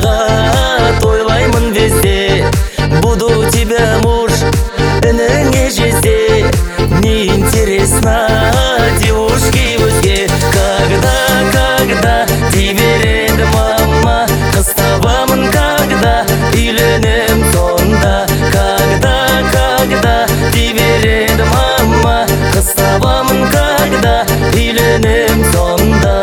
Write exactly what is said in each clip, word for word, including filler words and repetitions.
сағат ойлаймын везде. Буду тебя муж, ініңе жезде. Не интересно девушки өзге. Когда, когда дей береді мама, қыз табамын когда, үйленем сонда. Когда, когда дей береді мама, қыз табамын когда, үйленем сонда.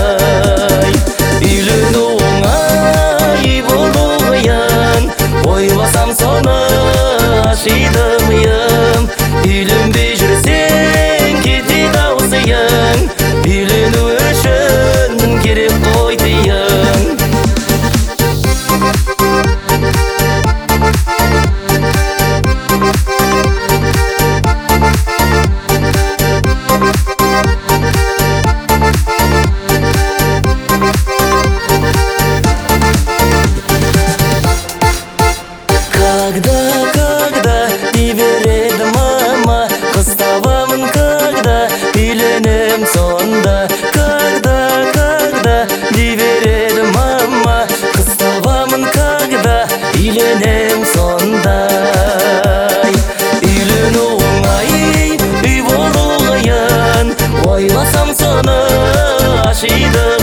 Үйлену оңай болу қиын, ойласам соны ашиды миым. Үйленбей жүрсең кетеді ау зиян, үйлену үшін керек қой тиын. Когда, когда дей береді мама, қыз табамын когда, үйленем сонда. Когда, когда дей береді мама, қыз табамын когда, үйленем сонда. Үйлену оңай, үй болу қиын, ойласам соны ашиды